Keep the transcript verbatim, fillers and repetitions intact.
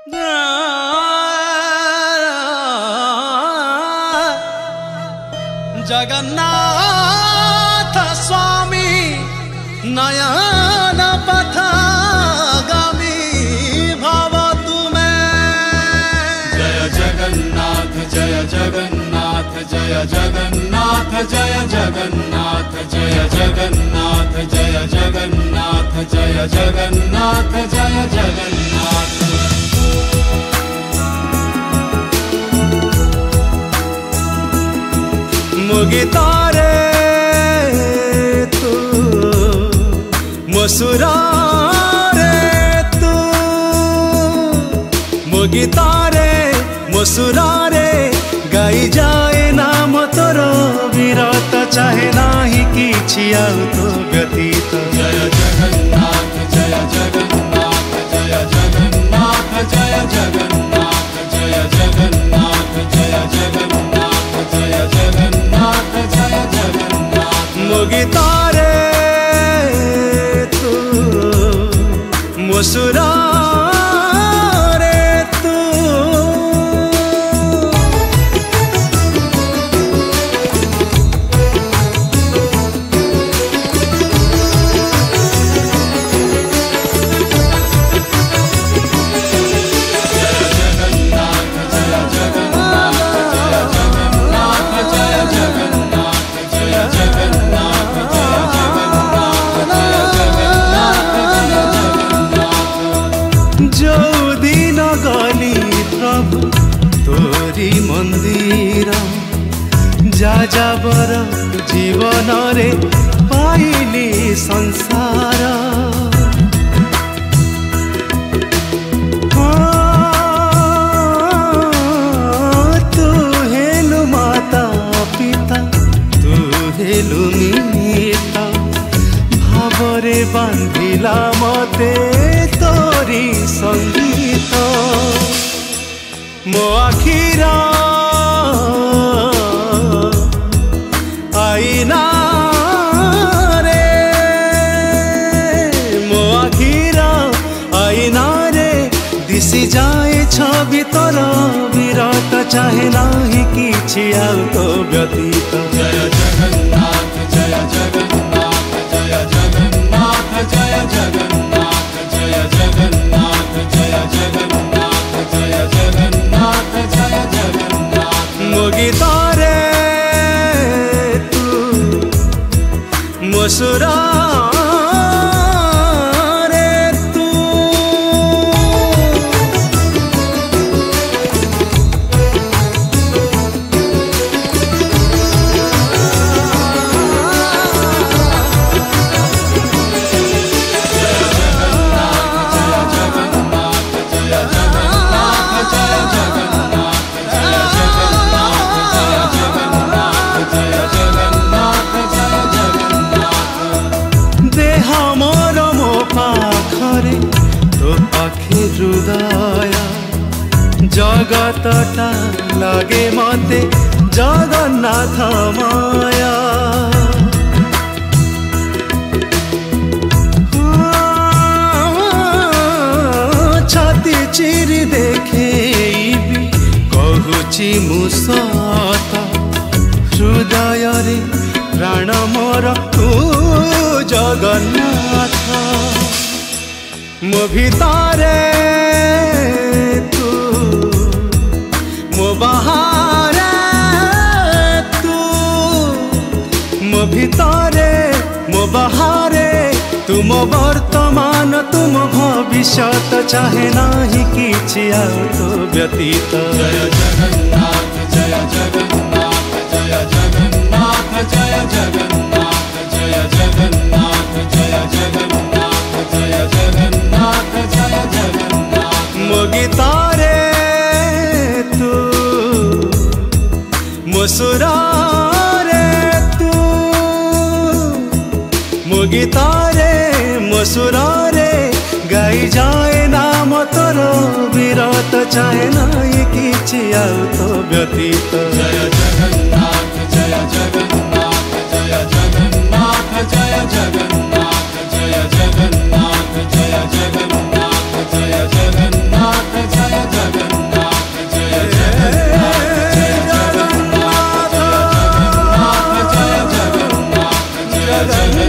जगन्नाथ स्वामी नयन पथगामी भव तुमे। जय जगन्नाथ जय जगन्नाथ जय जगन्नाथ जय जगन्नाथ जय जगन्नाथ जय जगन्नाथ जय जगन्नाथ जय जगन्नाथ। मुगितारे तू मुसुरारे तू मुगितारे मुसुरारे गाई जाए नाम तोर विरत चाहे नाही किछि आउ तो व्यतीत। जय जगन्नाथ जय जगन्नाथ जय जगन्नाथ जय जगन्नाथ जय जगन्नाथ जय जगन्नाथ जय जगन्नाथ जय जगन्नाथ। मुगितारे तू मुसुरारे तू तोरी मंदिर जा जाबर जीवन रे पाइली संसार। तू हेलु माता पिता तू हेलु मिता भावरे बांधिला मते तोरी संगीत। मो आखिरा आईना रे मो आखिरा आईना रे दिशि जाए छवि तोर विरत चाहे नाही किछि आउ तो व्यतीत। जय जगन्नाथ जय जगन्नाथ जय जगन्नाथ जय जगन्नाथ जय जगन्नाथ जय जगन्नाथ जय जगन्नाथ जय जगन्नाथ। मुगितारे तू मुसुरारे तू तो पाखे हृदय जगतटा लगे मते जगन्नाथ माया। छाती चिरी देखे कहूची मुसत हृदय रे प्राण मोर तू जगन्नाथ। मो भितारे तू मो बाहरे तू मो भितारे मो बाहरे तुम वर्तमान तुम भविष्यत चाहे नाही किछि आउ तो व्यतीत। जय जगन्नाथ जय जगन्नाथ जय जगन्नाथ जय जगन्नाथ जय जगन्नाथ जय जगन्नाथ जय जगन्नाथ जय जगन्नाथ। मुगितारे तू मुसुरारे तू मुगितारे मुसुरारे गाई जाए नाम तोर विरत चाहे नाही किछि आउ तो व्यतीत। जय जगन्नाथ जय जगन्नाथ जय जगन्नाथ जय जगन्नाथ जय जगन्नाथ जय जगन्नाथ जय जगन्नाथ जय जगन्नाथ।